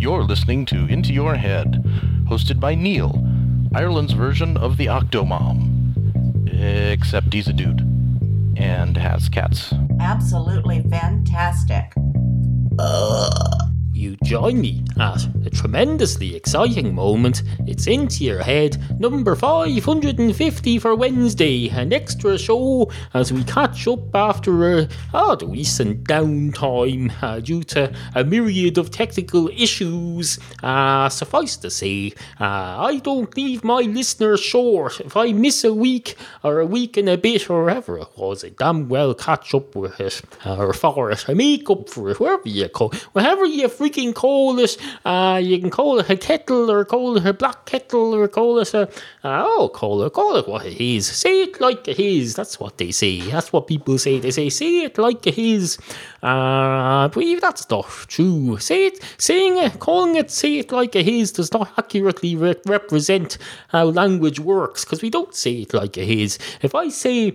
You're listening to Into Your Head, hosted by Neil, Ireland's version of the Octomom. Except he's a dude and has cats. Absolutely fantastic. You join me at a tremendously exciting moment. It's Into Your Head, number 550 for Wednesday, an extra show as we catch up after the recent downtime due to a myriad of technical issues. Suffice to say, I don't leave my listeners short. If I miss a week or a week and a bit or whatever it was, I damn well catch up with it or for it. I make up for it, whatever you freaking call it. You can call it a kettle, or call it a black kettle, or call it call it what it is. Say it like it is. That's what they say. That's what people say. They say it like it is. But that's not true. Calling it say it like it is does not accurately represent how language works, because we don't say it like it is. If I say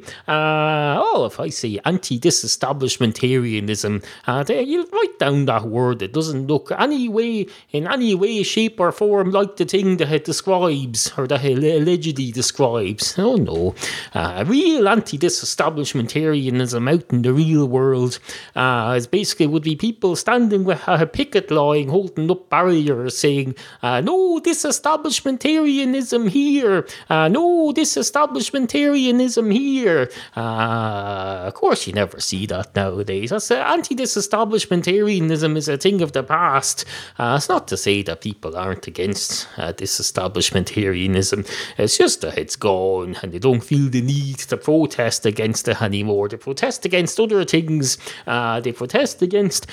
anti-disestablishmentarianism, you write down that word. It doesn't look in any way, shape or form like the thing that it describes, or that it allegedly describes. Oh no. Real anti-disestablishmentarianism out in the real world is basically would be people standing with a picket line, holding up barriers, saying, no disestablishmentarianism here, no disestablishmentarianism here. Of course you never see that nowadays. That's anti-disestablishmentarianism is a thing of the past. It's not to say that people aren't against disestablishmentarianism. It's just that it's gone and they don't feel the need to protest against it anymore. They protest against other things. They protest against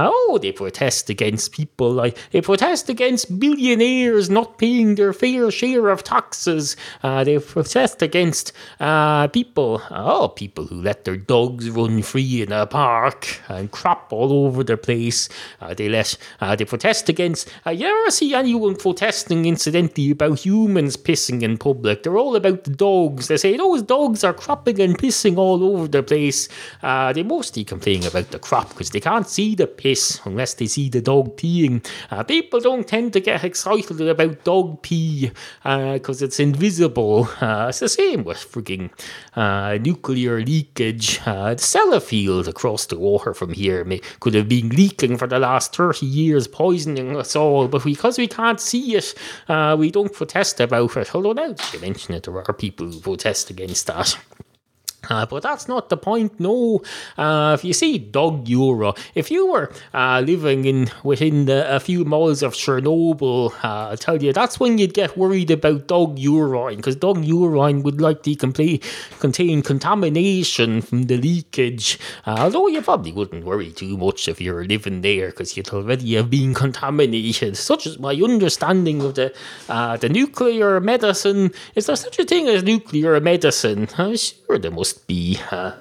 people, like they protest against billionaires not paying their fair share of taxes. They protest against people who let their dogs run free in a park and crap all over the place. They protest against. You ever see anyone protesting, incidentally, about humans pissing in public? They're all about the dogs. They say those dogs are crapping and pissing all over the place. They mostly complain about the crap because they can't see the piss unless they see the dog peeing. People don't tend to get excited about dog pee because it's invisible. It's the same with frigging nuclear leakage. The Sellafield across the water from here could have been leaking for the last 30 years, poisoning us all, but because we can't see it, we don't protest about it. Although now that you mention it, there are people who protest against that. But that's not the point, no. If you see Dog Euro, if you were living within a few miles of Chernobyl, I'll tell you, that's when you'd get worried about dog urine, because dog urine would likely contain contamination from the leakage. Although you probably wouldn't worry too much if you're living there, because you'd already have been contaminated. Such as my understanding of the nuclear medicine. Is there such a thing as nuclear medicine? I'm sure there must be.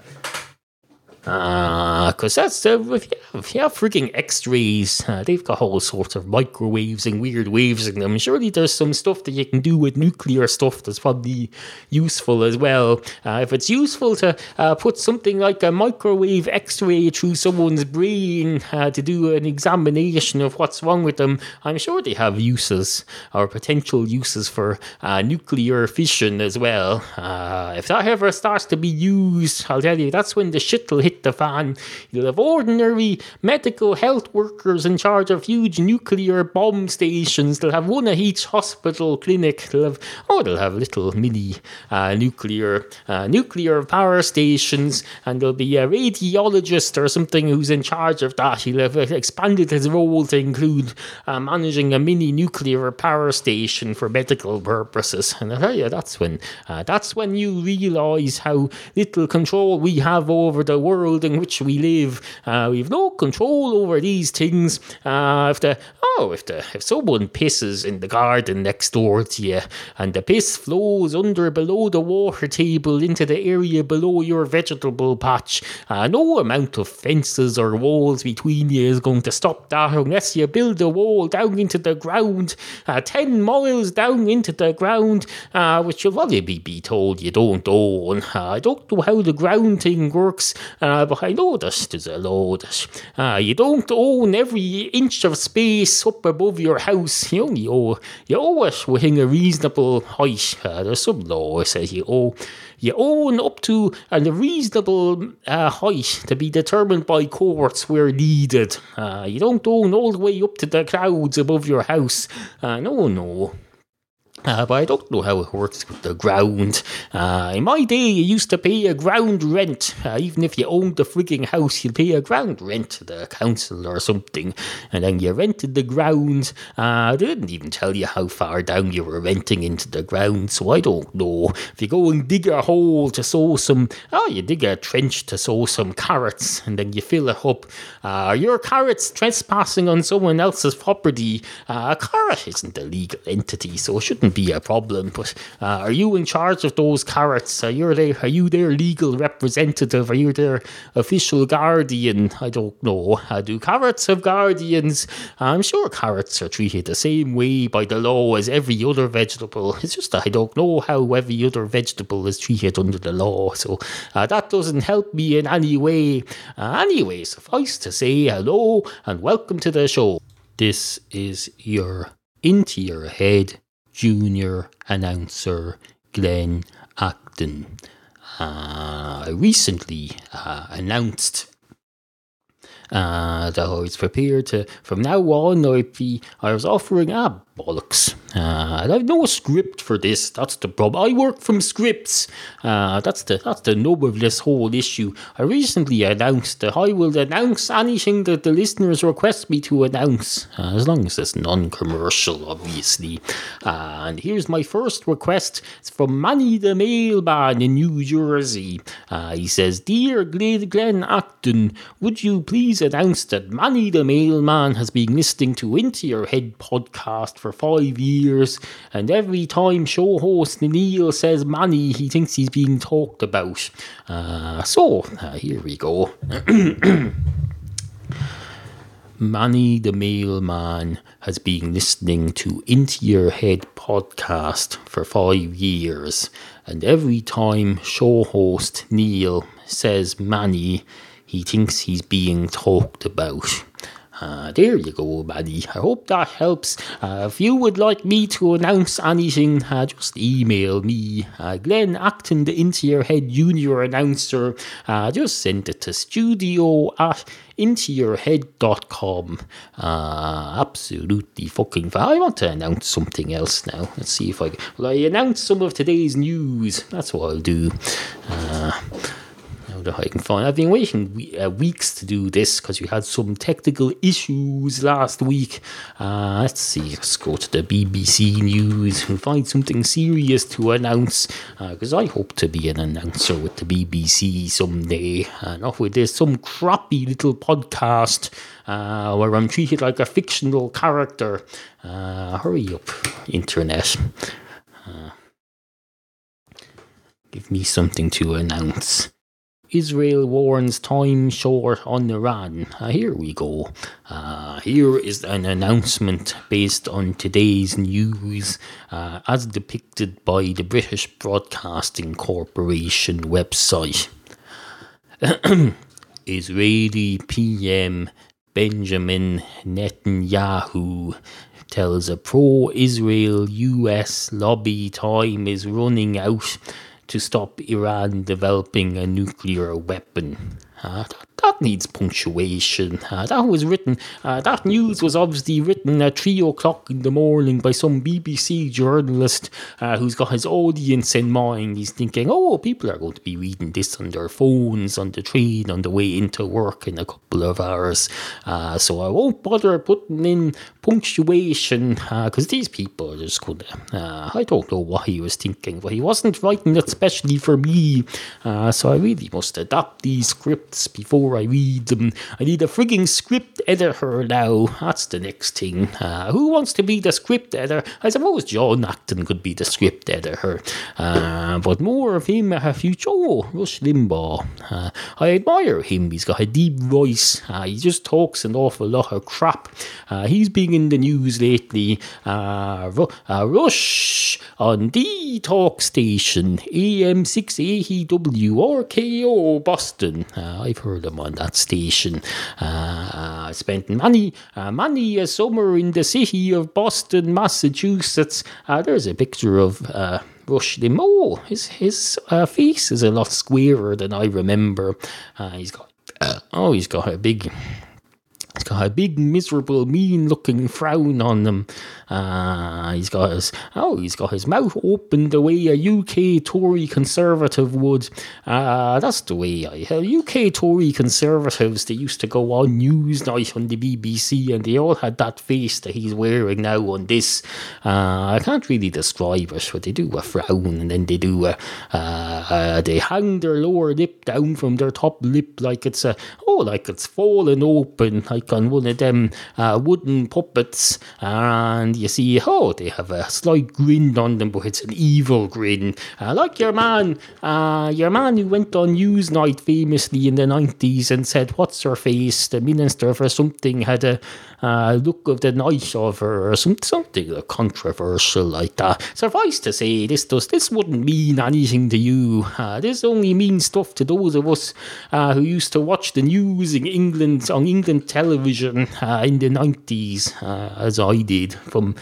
Because that's if you have freaking X-rays, they've got all sorts of microwaves and weird waves in them. Surely there's some stuff that you can do with nuclear stuff that's probably useful as well. If it's useful to put something like a microwave X-ray through someone's brain to do an examination of what's wrong with them, I'm sure they have uses or potential uses for nuclear fission as well. If that ever starts to be used, I'll tell you, that's when the shit will hit the fan. You'll have ordinary medical health workers in charge of huge nuclear bomb stations. They'll have one at each hospital clinic. They'll have little mini nuclear power stations, and there'll be a radiologist or something who's in charge of that. He'll have expanded his role to include managing a mini nuclear power station for medical purposes. And I tell you, that's when you realise how little control we have over the world in which we live. We've no control over these things. If someone pisses in the garden next door to you and the piss flows below the water table into the area below your vegetable patch, no amount of fences or walls between you is going to stop that unless you build a wall down into the ground, 10 miles down into the ground, which you'll probably be told you don't own. I don't know how the ground thing works. But I know there's a law that you don't own every inch of space up above your house. You only owe it within a reasonable height. There's some law that says you own up to a reasonable height to be determined by courts where needed. You don't own all the way up to the clouds above your house. No. But I don't know how it works with the ground. In my day, you used to pay a ground rent. Even if you owned the frigging house, you'd pay a ground rent to the council or something. And then you rented the ground. They didn't even tell you how far down you were renting into the ground, so I don't know. If you go and dig a hole to sow you dig a trench to sow some carrots, and then you fill it up. Your carrots trespassing on someone else's property. A carrot isn't a legal entity, so it shouldn't be a problem, but are you in charge of those carrots? Are you their legal representative? Are you their official guardian? I don't know. Do carrots have guardians? I'm sure carrots are treated the same way by the law as every other vegetable. It's just that I don't know how every other vegetable is treated under the law, so that doesn't help me in any way. Anyway, suffice to say hello and welcome to the show. This is your Into Your Head junior announcer Glenn Acton. I recently announced that I was prepared to, from now on, I was offering bollocks. I have no script for this. That's the problem. I work from scripts. That's the nub of this whole issue. I recently announced that I will announce anything that the listeners request me to announce, as long as it's non-commercial, obviously. And here's my first request. It's from Manny the Mailman in New Jersey. He says, "Dear Glenn Acton, would you please announce that Manny the Mailman has been listening to Into Your Head podcast for 5 years, and every time show host Neil says Manny, he thinks he's being talked about." So here we go. Manny the Mailman has been listening to Into Your Head podcast for 5 years, and every time show host Neil says Manny, he thinks he's being talked about. There you go, Manny. I hope that helps. If you would like me to announce anything, just email me, Glenn Acton, the Into Your Head junior announcer. Just send it to studio@intoyourhead.com. Absolutely fucking fine. I want to announce something else now. Let's see if I announce some of today's news. That's what I'll do. I can find. I've been waiting weeks to do this because we had some technical issues last week. Let's see. Let's go to the BBC News and find something serious to announce, because I hope to be an announcer with the BBC someday. Not with this some crappy little podcast where I'm treated like a fictional character. Hurry up, internet. Give me something to announce. Israel warns time short on Iran. Here we go. Here is an announcement based on today's news, as depicted by the British Broadcasting Corporation website. Israeli PM Benjamin Netanyahu tells a pro-Israel US lobby time is running out to stop Iran developing a nuclear weapon. That needs punctuation. That was written, that news was obviously written at 3 o'clock in the morning by some BBC journalist who's got his audience in mind. He's thinking, people are going to be reading this on their phones, on the train, on the way into work in a couple of hours. So I won't bother putting in punctuation, because these people are just going to, I don't know what he was thinking, but he wasn't writing it specially for me. So I really must adapt these scripts before before I read them. I need a frigging script editor now. That's the next thing. Who wants to be the script editor? I suppose John Acton could be the script editor. But more of him a future. Oh, Rush Limbaugh. I admire him. He's got a deep voice. He just talks an awful lot of crap. He's been in the news lately. Rush on the talk station, AM 680 WRKO Boston. I've heard him on that station. I spent many a summer in the city of Boston, Massachusetts. There's a picture of Rush Limbaugh. His face is a lot squarer than I remember. He's got a big miserable, mean-looking frown on him. He's got his mouth open the way a UK Tory Conservative would. That's the way UK Tory Conservatives, they used to go on Newsnight on the BBC, and they all had that face that he's wearing now on this. I can't really describe it, but they do a frown, and then they do they hang their lower lip down from their top lip like it's fallen open, like on one of them wooden puppets, and you see, they have a slight grin on them, but it's an evil grin, like your man who went on Newsnight famously in the 90s and said, "What's her face? The minister for something had a look of the night of her," or something controversial like that. Suffice to say, this wouldn't mean anything to you. This only means stuff to those of us who used to watch the news in England on England television in the 90s, as I did, from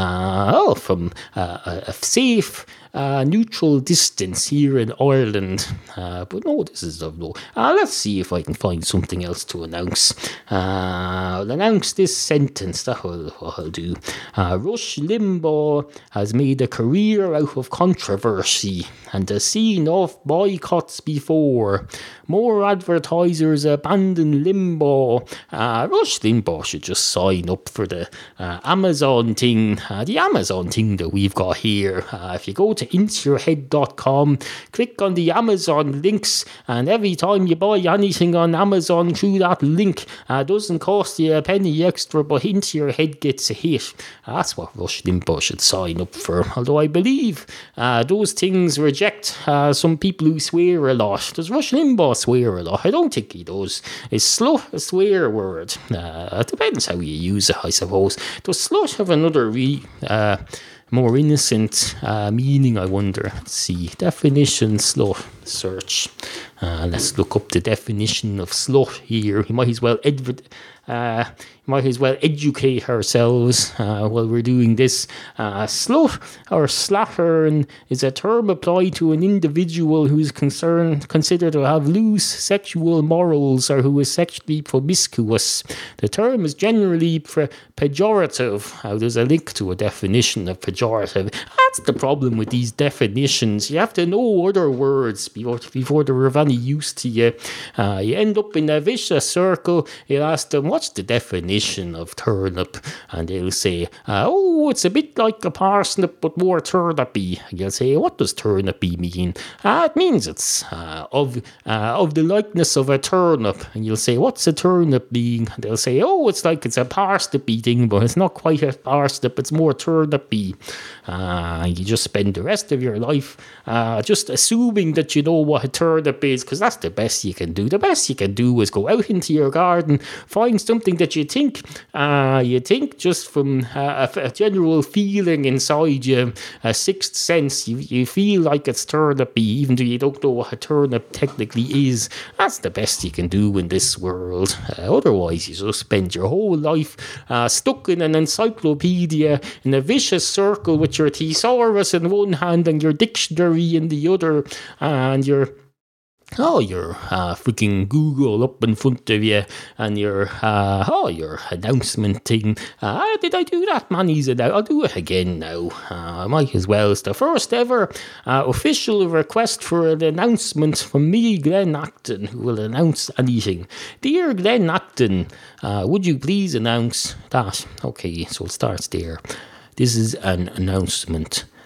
a safe neutral distance here in Ireland. But no, this is no. Let's see if I can find something else to announce. I'll announce this sentence. That's what I'll do. Rush Limbaugh has made a career out of controversy and has seen off boycotts before. More advertisers abandon Limbaugh. Rush Limbaugh should just sign up for the Amazon thing. The Amazon thing that we've got here. If you go to intoyourhead.com, click on the Amazon links, and every time you buy anything on Amazon through that link, doesn't cost you a penny extra, but Into Your Head gets a hit. That's what Rush Limbaugh should sign up for. Although I believe those things reject some people who swear a lot. Does Rush Limbaugh swear a lot? I don't think he does. Is slut a swear word? It depends how you use it, I suppose. Does slut have another more innocent meaning, I wonder? Let's see. Definition slut. Search. Let's look up the definition of slut here. You might as well educate ourselves while we're doing this. Slut or slattern is a term applied to an individual who is considered to have loose sexual morals or who is sexually promiscuous. The term is generally pejorative. There's a link to a definition of pejorative. That's the problem with these definitions. You have to know other words before they're of any use to you. You end up in a vicious circle. You ask them, what's the definition of turnip? And they'll say, it's a bit like a parsnip but more turnipy. And you'll say, what does turnipy mean? It means it's of the likeness of a turnip. And you'll say, what's a turnip mean? And they'll say, it's like it's a parsnipy thing, but it's not quite a parsnip, it's more turnipy. You just spend the rest of your life just assuming that you know what a turnip is, because that's the best you can do. The best you can do is go out into your garden, find something that you think just from a general feeling inside you, a sixth sense, you feel like it's turnipy, even though you don't know what a turnip technically is. That's the best you can do in this world. Otherwise, you just spend your whole life stuck in an encyclopedia in a vicious circle with your thesaurus in one hand and your dictionary in the other, and your freaking Google up in front of you, and your announcement thing. Did I do that, man? I'll do it again now. I might as well. It's the first ever official request for an announcement from me, Glenn Acton, who will announce anything. Dear Glenn Acton, would you please announce that? Okay, so it starts there. This is an announcement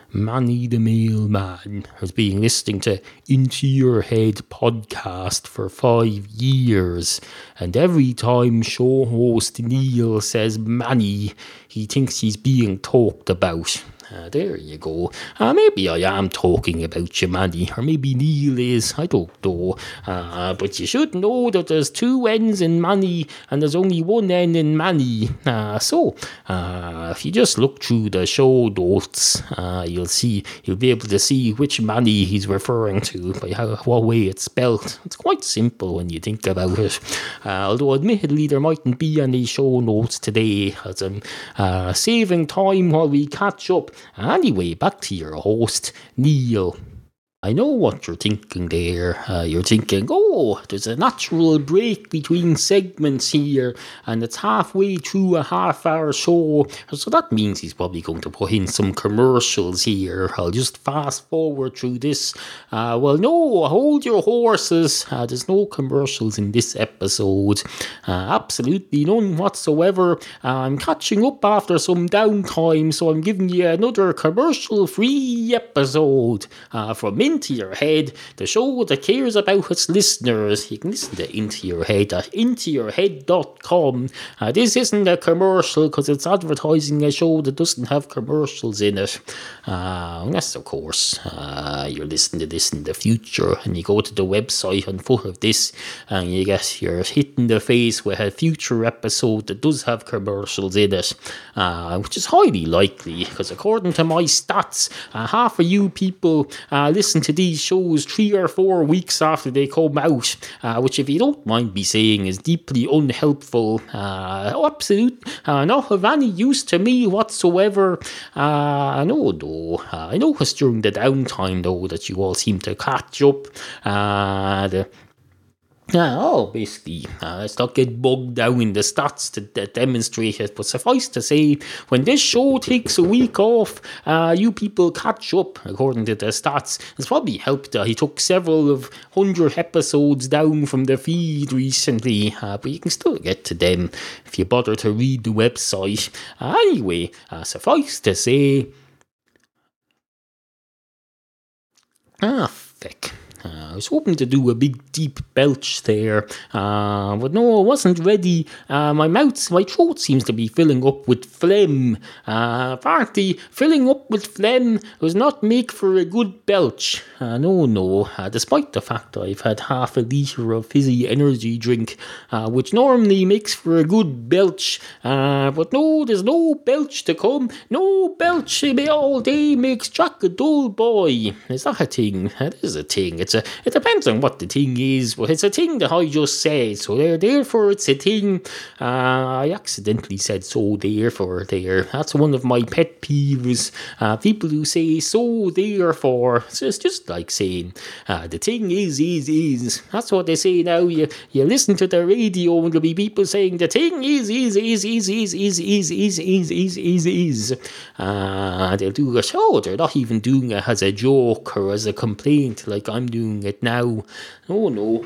Manny the Mailman has been listening to Into Your Head podcast for 5 years, and every time show host Neil says Manny, he thinks he's being talked about. There you go. Maybe I am talking about you, Manny, or maybe Neil is, I don't know. But you should know that there's 2 N's in Manny and there's only 1 N in Manny. So if you just look through the show notes, you'll be able to see which Manny he's referring to by what way it's spelled. It's quite simple when you think about it. Although admittedly there mightn't be any show notes today, as I'm saving time while we catch up. Anyway, back to your host, Neil. I know what you're thinking there. You're thinking, oh, there's a natural break between segments here, and it's halfway through a half-hour show, so that means he's probably going to put in some commercials here. I'll just fast forward through this. Well, no, hold your horses. There's no commercials in this episode. Absolutely none whatsoever. I'm catching up after some downtime, so I'm giving you another commercial-free episode from Into Your Head, the show that cares about its listeners. You can listen to Into Your Head at intoyourhead.com. This isn't a commercial because it's advertising a show that doesn't have commercials in it. Unless, of course, you're listening to this in the future and you go to the website on foot of this and you're hit in the face with a future episode that does have commercials in it, which is highly likely because according to my stats, half of you people listen to these shows 3 or 4 weeks after they come out, which, if you don't mind me saying, is deeply unhelpful. Absolute, not of any use to me whatsoever. No, though. I noticed during the downtime, though, that you all seem to catch up. Basically, let's not get bogged down in the stats to demonstrate it, but suffice to say, when this show takes a week off, you people catch up, according to the stats. It's probably helped that he took several of 100 episodes down from the feed recently, but you can still get to them if you bother to read the website. Anyway, suffice to say... Feck. I was hoping to do a big deep belch there, but no, I wasn't ready. My throat seems to be filling up with phlegm. Apparently, filling up with phlegm does not make for a good belch. Despite the fact that I've had half a litre of fizzy energy drink, which normally makes for a good belch. But no, there's no belch to come. No belch all day makes Jack a dull boy. Is that a thing? That is a thing. It depends on what the thing is, but it's a thing that I just said, so therefore it's a thing. I accidentally said so, therefore, there. That's one of my pet peeves. People who say so, therefore. It's just like saying, the thing is. That's what they say now. You listen to the radio and there'll be people saying, the thing is. They'll do a show. They're not even doing it as a joke or as a complaint like I'm doing it now. Oh no.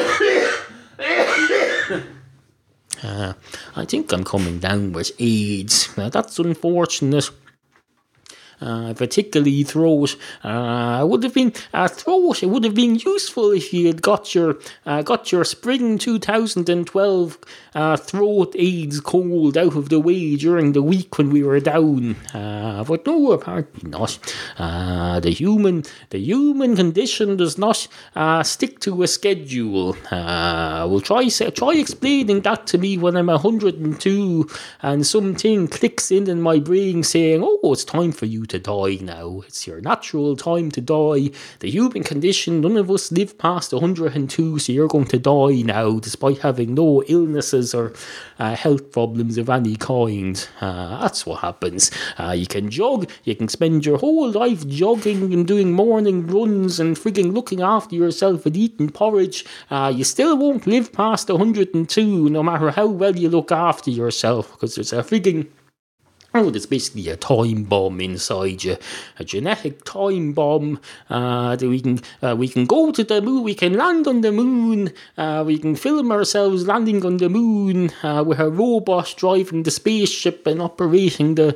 I think I'm coming down with AIDS. That's unfortunate. Particularly throat. It would have been useful if you had got your spring 2012 throat AIDS cold out of the way during the week when we were down. But no, apparently not. The human condition does not stick to a schedule. We'll try explaining that to me when I'm 102 and something clicks in my brain saying, oh, it's time for you to die now. It's your natural time to die. The human condition, none of us live past 102, so you're going to die now despite having no illnesses or health problems of any kind. That's what happens. You can jog, you can spend your whole life jogging and doing morning runs and frigging looking after yourself and eating porridge. You still won't live past 102 no matter how well you look after yourself, because there's a frigging Oh, there's basically a time bomb inside you, a genetic time bomb. That we can go to the moon, we can land on the moon, we can film ourselves landing on the moon with a robot driving the spaceship and operating the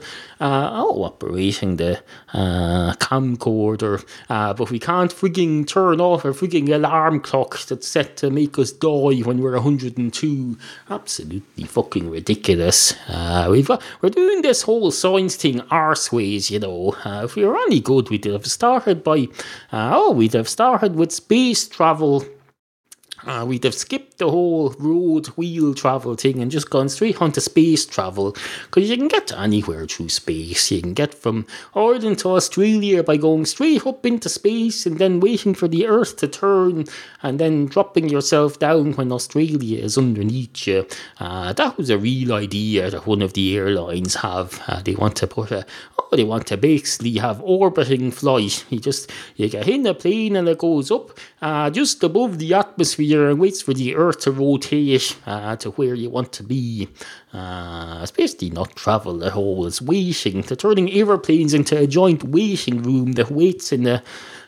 camcorder. But we can't frigging turn off a frigging alarm clock that's set to make us die when we're 102. Absolutely fucking ridiculous. We're doing this whole science thing arseways, you know. If we were any good, we'd have started with space travel. We'd have skipped the whole road wheel travel thing and just gone straight onto space travel, because you can get to anywhere through space. You can get from Ireland to Australia by going straight up into space and then waiting for the Earth to turn and then dropping yourself down when Australia is underneath you. That was a real idea that one of the airlines have. They want to basically have orbiting flight. You get in a plane and it goes up just above the atmosphere and waits for the Earth to rotate to where you want to be. It's basically not travel at all. It's waiting. They're turning aeroplanes into a giant waiting room that waits in a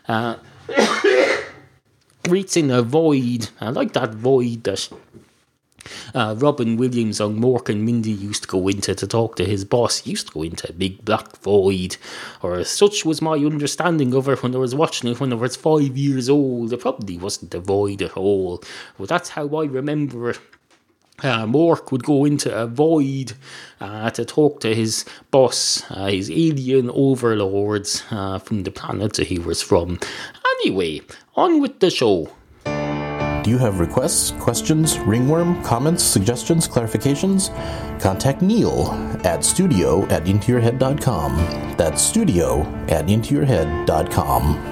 void. I like that void that Robin Williams on Mork and Mindy used to go into to talk to his boss. He used to go into a big black void, or such was my understanding of it when I was watching it when I was 5 years old. It probably wasn't a void at all, but that's how I remember it. Mork would go into a void to talk to his boss, his alien overlords from the planet that he was from. Anyway, on with the show. Do you have requests, questions, ringworm, comments, suggestions, clarifications? Contact Neil at studio@intoyourhead.com. That's studio@intoyourhead.com.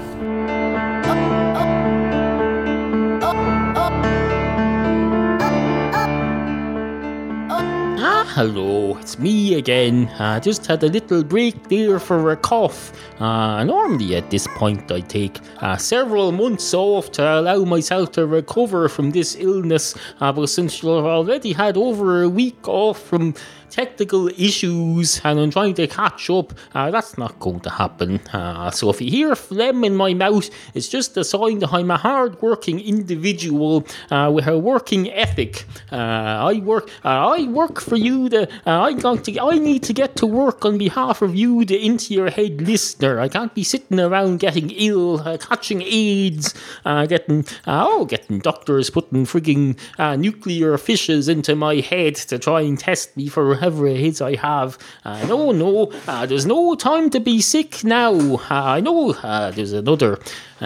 Hello, it's me again. I just had a little break there for a cough. Normally at this point I take several months off to allow myself to recover from this illness, but since you've already had over a week off from technical issues and I'm trying to catch up, that's not going to happen. So if you hear phlegm in my mouth, it's just a sign that I'm a hard-working individual with a working ethic. I work for you. I need to get to work on behalf of you, the Into Your Head listener. I can't be sitting around getting ill, catching AIDS, getting doctors putting frigging nuclear fishes into my head to try and test me for whatever it is I have. No, there's no time to be sick now. I know there's another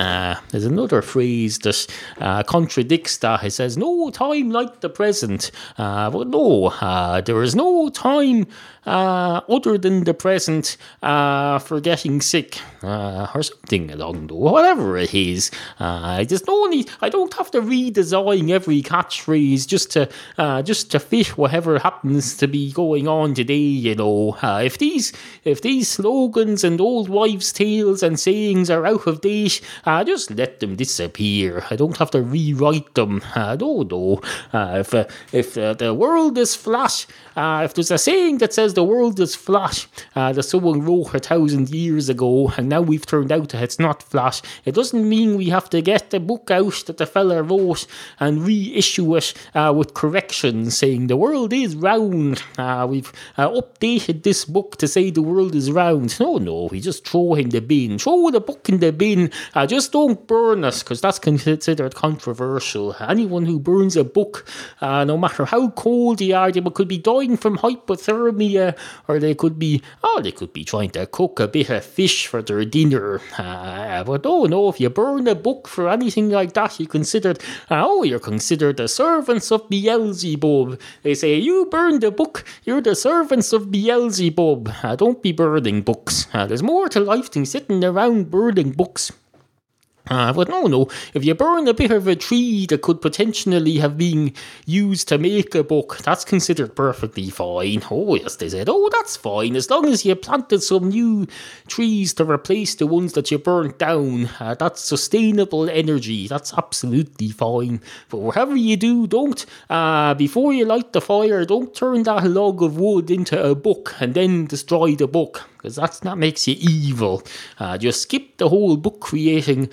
phrase that contradicts that. It says, no time like the present. But no, there is no time other than the present for getting sick or something along those, whatever it is. I don't have to redesign every catchphrase just to fit whatever happens to be going on today. You know, if these slogans and old wives' tales and sayings are out of date, just let them disappear. I don't have to rewrite them. No. If the world is flat, if there's a saying that says the world is flat, that someone wrote 1,000 years ago, and now we've turned out that it's not flat, it doesn't mean we have to get the book out that the fella wrote and reissue it with corrections saying the world is round. We've updated this book to say the world is round. No, we just throw in the bin. Throw the book in the bin. Just don't burn it, because that's considered controversial. Anyone who burns a book, no matter how cold they are, they could be dying from hypothermia, or they could be trying to cook a bit of fish for their dinner. But no, if you burn a book for anything like that, you're considered the servants of Beelzebub. They say, you burned a book, you're the servants of Beelzebub. Don't be burning books. There's more to life than sitting around burning books. But no, if you burn a bit of a tree that could potentially have been used to make a book, that's considered perfectly fine. Oh, yes, they said, oh, that's fine, as long as you planted some new trees to replace the ones that you burnt down. That's sustainable energy, that's absolutely fine. But whatever you do, don't, before you light the fire, don't turn that log of wood into a book and then destroy the book, because that makes you evil. Just skip the whole book creating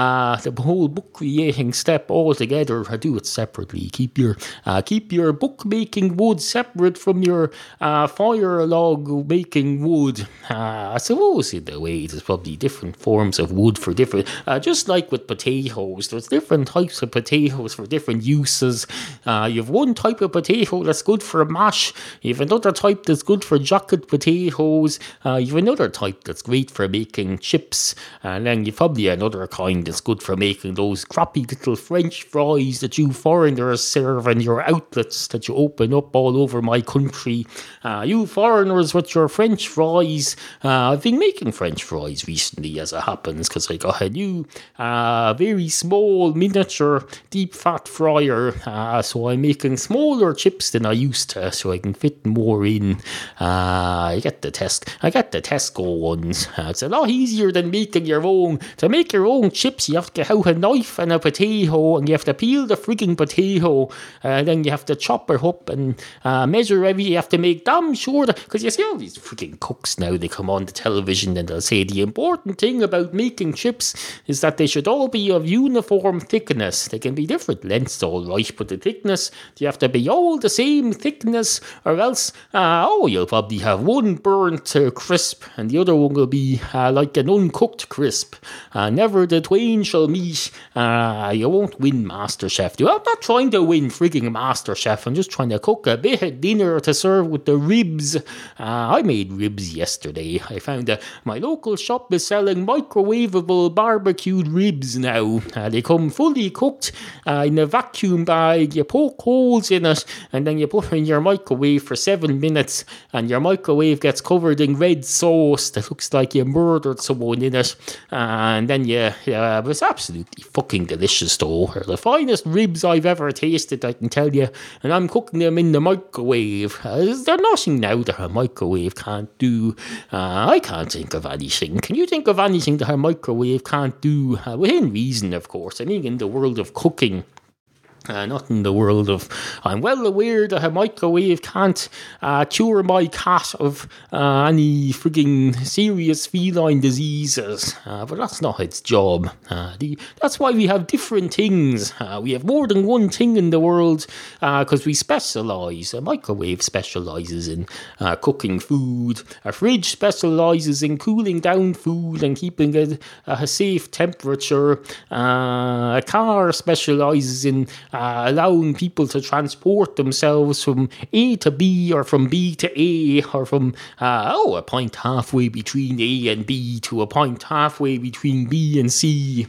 step altogether. Do it separately. Keep your book making wood separate from your fire log making wood. I suppose in a way there's probably different forms of wood for different. Just like with potatoes, there's different types of potatoes for different uses. You have one type of potato that's good for mash. You have another type that's good for jacket potatoes. You have another type that's great for making chips, and then you've probably another kind that's good for making those crappy little French fries that you foreigners serve in your outlets that you open up all over my country. You foreigners with your French fries. I've been making French fries recently, as it happens, because I got a new very small miniature deep fat fryer, so I'm making smaller chips than I used to, so I can fit more in. I get the Tesco ones. It's a lot easier than making your own. To make your own chips, you have to get out a knife and a potato, and you have to peel the frigging potato, and then you have to chop it up and measure every. You have to make damn sure that, because you see all these freaking cooks now, they come on the television and they'll say the important thing about making chips is that they should all be of uniform thickness. They can be different lengths, all right, but the thickness, you have to be all the same thickness, or else, you'll probably have one burnt crisp and the other one will be like an uncooked crisp. Never the twain shall meet. You won't win MasterChef. I'm not trying to win frigging MasterChef. I'm just trying to cook a bit of dinner to serve with the ribs. I made ribs yesterday. I found that my local shop is selling microwavable barbecued ribs now. They come fully cooked in a vacuum bag. You poke holes in it and then you put it in your microwave for 7 minutes, and your microwave gets covered in red sauce that looks like you murdered someone in it. And then it was absolutely fucking delicious though. They're the finest ribs I've ever tasted, I can tell you. And I'm cooking them in the microwave. There's nothing now that a microwave can't do. I can't think of anything. Can you think of anything that a microwave can't do? Within reason, of course. I mean, in the world of cooking. Not in the world of... I'm well aware that a microwave can't cure my cat of any frigging serious feline diseases, but that's not its job. That's why we have different things. We have more than one thing in the world because we specialise. A microwave specialises in cooking food. A fridge specialises in cooling down food and keeping it a safe temperature. A car specialises in allowing people to transport themselves from A to B or from B to A or from a point halfway between A and B to a point halfway between B and C.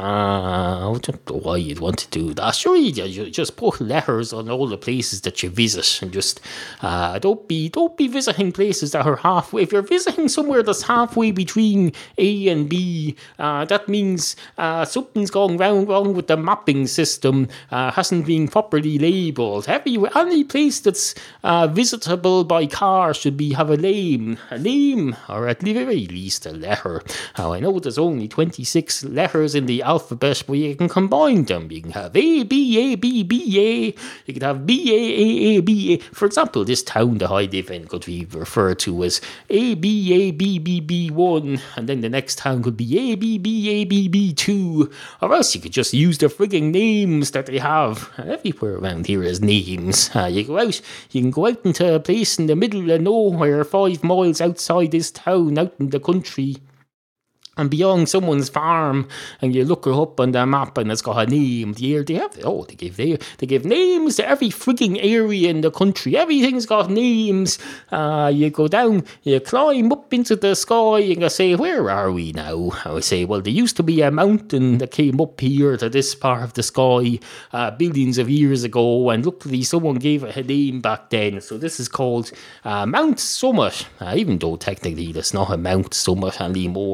I don't know why you'd want to do that. Sure, you just put letters on all the places that you visit and just don't be visiting places that are halfway. If you're visiting somewhere that's halfway between A and B, that means something's gone wrong with the mapping system. Hasn't been properly labelled. Any place that's visitable by car should have a name, or at the very least a letter. Now I know there's only 26 letters in the alphabet, but you can combine them. You can have A, B, A, B, B, A. You can have B, A, A, B, A. For example, this town that I live in could be referred to as A, B, A, B, B, B, 1, and then the next town could be A, B, B, A, B, B, 2, or else you could just use the frigging names that they have. Everywhere around here is names. You can go out into a place in the middle of nowhere, 5 miles outside this town, out in the country, and beyond someone's farm, and you look it up on the map and it's got a name. They give names to every frigging area in the country. Everything's got names. You go down, you climb up into the sky and you say, where are we now? I say, well, there used to be a mountain that came up here to this part of the sky billions of years ago, and luckily someone gave it a name back then. So this is called Mount Summit, even though technically it's not a Mount Summit anymore, but that's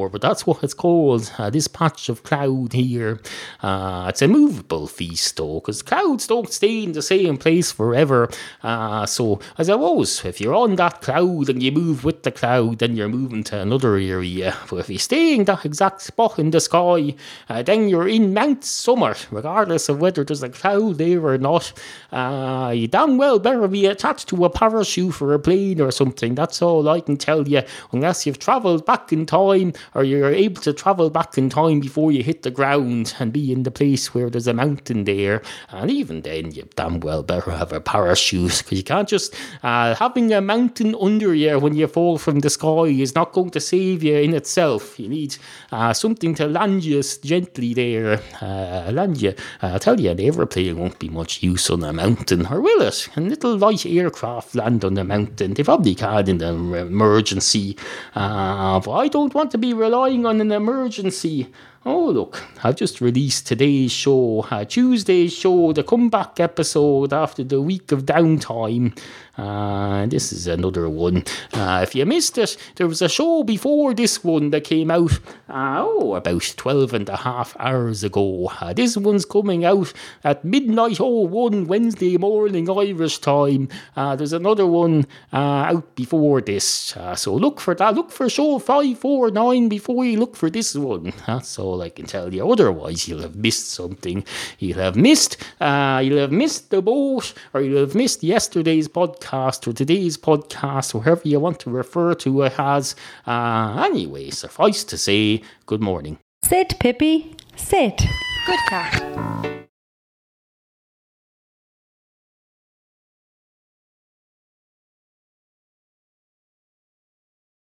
what it's called, this patch of cloud here. It's a movable feast though, because clouds don't stay in the same place forever. So I suppose if you're on that cloud and you move with the cloud, then you're moving to another area. But if you stay in that exact spot in the sky, then you're in Mount Summit, regardless of whether there's a cloud there or not. You damn well better be attached to a parachute for a plane or something. That's all I can tell you, unless you've travelled back in time, or you're able to travel back in time before you hit the ground and be in the place where there's a mountain there. And even then, you damn well better have a parachute, because you can't just having a mountain under you when you fall from the sky is not going to save you in itself. You need something to land you gently there. I tell you, an aeroplane won't be much use on a mountain, or will it? A little light aircraft land on the mountain. They probably can in an emergency, but I don't want to be relying on an emergency. Oh, look, I've just released today's show, Tuesday's show, the comeback episode after the week of downtime. This is another one. If you missed it, there was a show before this one that came out, about 12 and a half hours ago. This one's coming out at midnight 01 Wednesday morning Irish time. There's another one out before this. So look for that. Look for show 549 before you look for this one. That's all I can tell you. Otherwise, you'll have missed something. You'll have missed the boat, or you'll have missed yesterday's podcast, or today's podcast, or whoever you want to refer to it as. Anyway, suffice to say, good morning. Sit, Pippi, sit. Good cat.